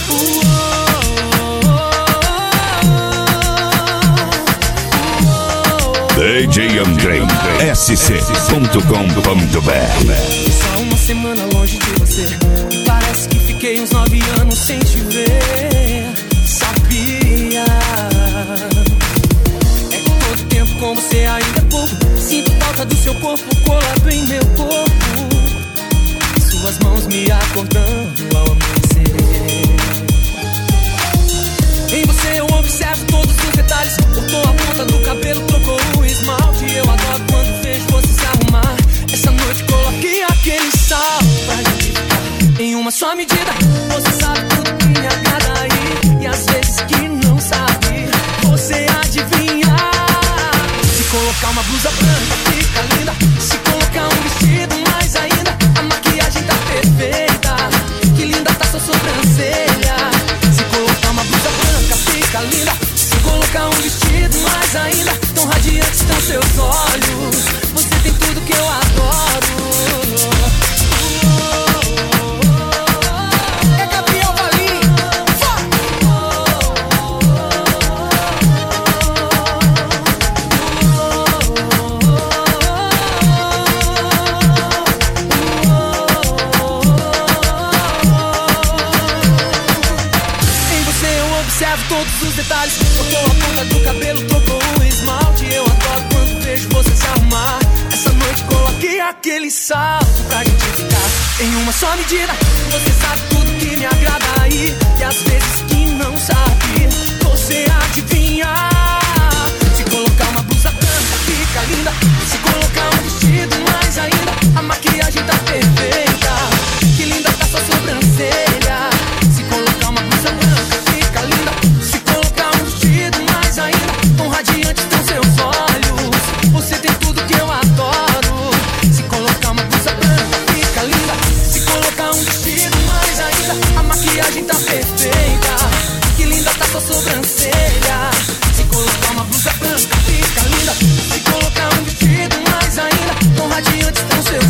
DJ Andrei, sc.com.br. Só uma semana longe de você, parece que fiquei uns 9 anos sem te ver. Sabia? É que todo tempo com você ainda é pouco. Sinto falta do seu corpo colado em meu corpo, suas mãos me acordando ao amanhecer. Em você eu observo todos os detalhes. Cortou a ponta do cabelo, trocou o esmalte. Eu adoro quando vejo você se arrumar. Essa noite coloquei aquele sal pra gente ficar em uma só medida. Você sabe tudo que me agrada aí, e às vezes que não sabe, você adivinha. Se colocar uma blusa branca fica linda. Se colocar um vestido mais ainda. A maquiagem tá perfeita, que linda tá sua sobrancelha. Se colocar uma blusa branca fica linda. Se colocar um vestido mais ainda, tão radiantes estão seus olhos. Você tem tudo que eu adoro. É Gabriel Valim. Em você eu observo todos os detalhes. Cortou a ponta do cabelo, trocou o esmalte. Eu adoro quando vejo você se arrumar. Essa noite coloquei aquele salto pra gente ficar em uma só medida. Você sabe tudo que me agrada aí, e às vezes que não sabe, você adivinha. Se colocar uma blusa branca fica linda. Se colocar um vestido mais ainda, a maquiagem tá perfeita, que linda tá sua sobrancelha. Se colocar uma blusa branca fica linda. Se colocar um vestido mais ainda, tão radiantes estão seus olhos. Você tem tudo que eu adoro. Se colocar uma blusa branca fica linda. Se colocar um vestido mais ainda, a maquiagem tá perfeita, que linda tá sua sobrancelha. Se colocar uma blusa branca fica linda. Se colocar um vestido mais ainda, tão radiantes estão seus